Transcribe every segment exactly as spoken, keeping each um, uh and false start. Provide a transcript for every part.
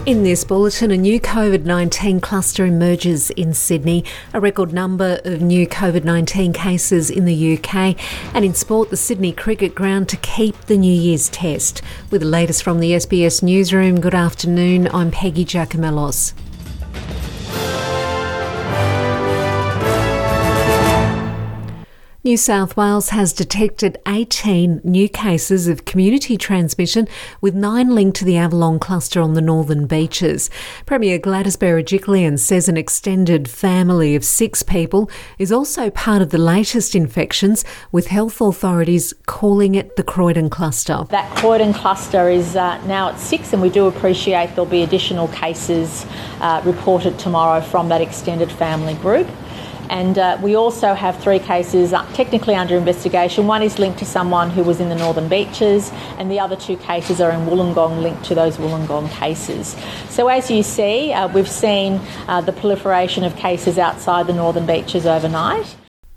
In this bulletin, a new COVID nineteen cluster emerges in Sydney, a record number of new COVID nineteen cases in the U K, and in sport, the Sydney Cricket Ground to keep the New Year's test. With the latest from the S B S Newsroom, good afternoon, I'm Peggy Giacomellos. New South Wales has detected eighteen new cases of community transmission, with nine linked to the Avalon cluster on the northern beaches. Premier Gladys Berejiklian says an extended family of six people is also part of the latest infections, with health authorities calling it the Croydon cluster. That Croydon cluster is uh, now at six, and we do appreciate there'll be additional cases uh, reported tomorrow from that extended family group. And uh, we also have three cases uh, technically under investigation. One is linked to someone who was in the Northern Beaches, and the other two cases are in Wollongong, linked to those Wollongong cases. So as you see, uh, we've seen uh, the proliferation of cases outside the Northern Beaches overnight.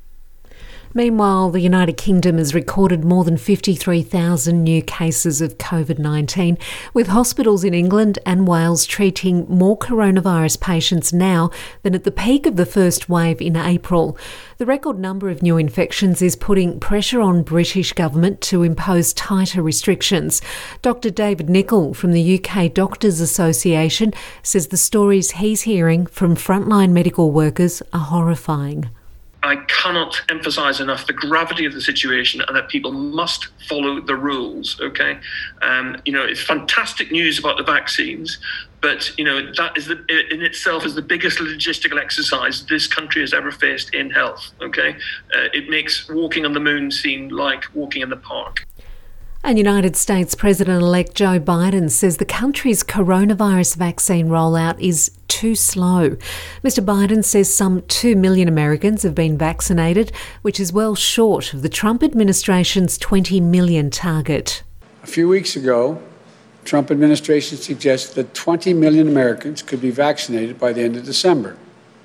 Meanwhile, the United Kingdom has recorded more than fifty-three thousand new cases of COVID nineteen, with hospitals in England and Wales treating more coronavirus patients now than at the peak of the first wave in April. The record number of new infections is putting pressure on British government to impose tighter restrictions. Doctor David Nichol from the U K Doctors Association says the stories he's hearing from frontline medical workers are horrifying. I cannot emphasise enough the gravity of the situation and that people must follow the rules, okay? Um, you know, it's fantastic news about the vaccines, but, you know, that is the, in itself is the biggest logistical exercise this country has ever faced in health, okay? Uh, it makes walking on the moon seem like walking in the park. And United States President-elect Joe Biden says the country's coronavirus vaccine rollout is too slow. Mister Biden says some two million Americans have been vaccinated, which is well short of the Trump administration's twenty million target. A few weeks ago, the Trump administration suggested that twenty million Americans could be vaccinated by the end of December.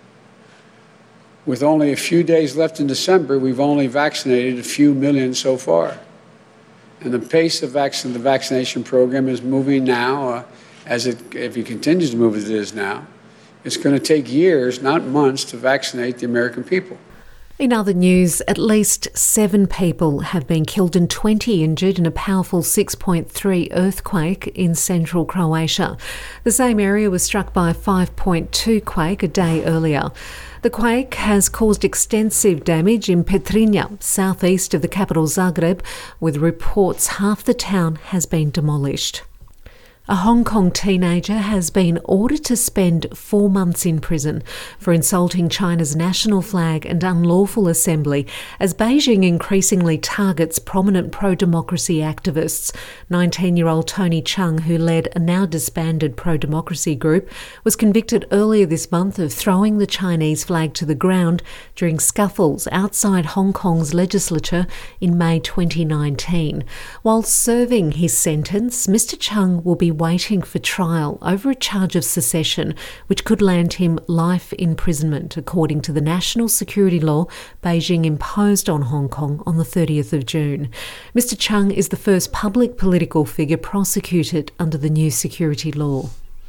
With only a few days left in December, we've only vaccinated a few million so far. And the pace of vaccine, the vaccination program is moving now, uh, as it, if it continues to move as it is now, it's going to take years, not months, to vaccinate the American people. In other news, at least seven people have been killed and twenty injured in a powerful six point three earthquake in central Croatia. The same area was struck by a five point two quake a day earlier. The quake has caused extensive damage in Petrinja, southeast of the capital Zagreb, with reports half the town has been demolished. A Hong Kong teenager has been ordered to spend four months in prison for insulting China's national flag and unlawful assembly as Beijing increasingly targets prominent pro-democracy activists. nineteen-year-old Tony Chung, who led a now-disbanded pro-democracy group, was convicted earlier this month of throwing the Chinese flag to the ground during scuffles outside Hong Kong's legislature in May twenty nineteen. While serving his sentence, Mister Chung will be waiting for trial over a charge of secession, which could land him life imprisonment, according to the national security law Beijing imposed on Hong Kong on the thirtieth of June. Mister Chung is the first public political figure prosecuted under the new security law.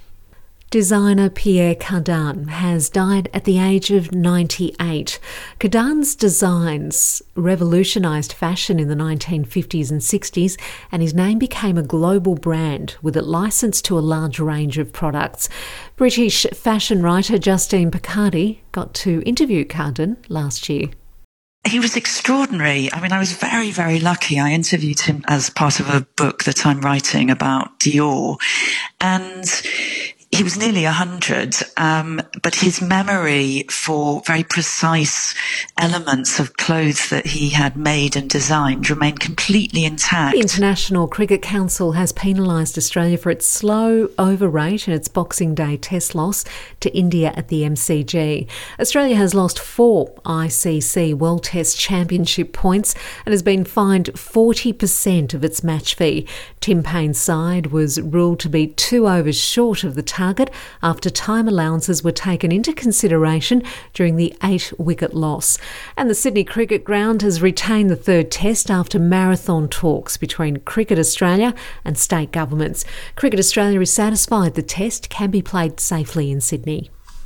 Designer Pierre Cardin has died at the age of ninety-eight. Cardin's designs revolutionised fashion in the nineteen fifties and sixties, and his name became a global brand with it licensed to a large range of products. British fashion writer Justine Picardi got to interview Cardin last year. He was extraordinary. I mean, I was very, very lucky. I interviewed him as part of a book that I'm writing about Dior, and he was nearly a hundred, um, but his memory for very precise elements of clothes that he had made and designed remained completely intact. The International Cricket Council has penalised Australia for its slow overrate in its Boxing Day test loss to India at the M C G. Australia has lost four I C C World Test Championship points and has been fined forty percent of its match fee. Tim Paine's side was ruled to be two overs short of the target target after time allowances were taken into consideration during the eight-wicket loss. And the Sydney Cricket Ground has retained the third test after marathon talks between Cricket Australia and state governments. Cricket Australia is satisfied the test can be played safely in Sydney.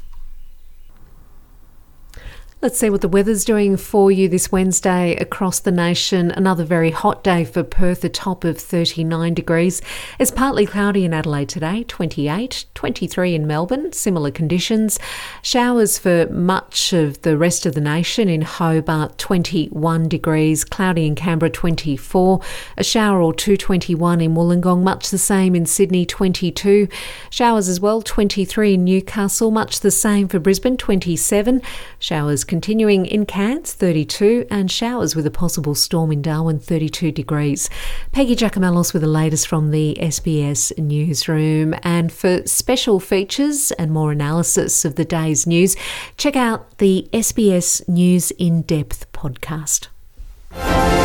Let's see what the weather's doing for you this Wednesday across the nation. Another very hot day for Perth, a top of thirty-nine degrees. It's partly cloudy in Adelaide today, twenty-eight, twenty-three in Melbourne, similar conditions. Showers for much of the rest of the nation in Hobart, twenty-one degrees. Cloudy in Canberra, twenty-four. A shower or two, twenty-one in Wollongong, much the same in Sydney, twenty-two. Showers as well, twenty-three in Newcastle, much the same for Brisbane, twenty-seven. Showers continuing in Cairns, thirty-two, and showers with a possible storm in Darwin, thirty-two degrees. Peggy Giacomellos with the latest from the S B S newsroom. And for special features and more analysis of the day's news, check out the S B S News In Depth podcast.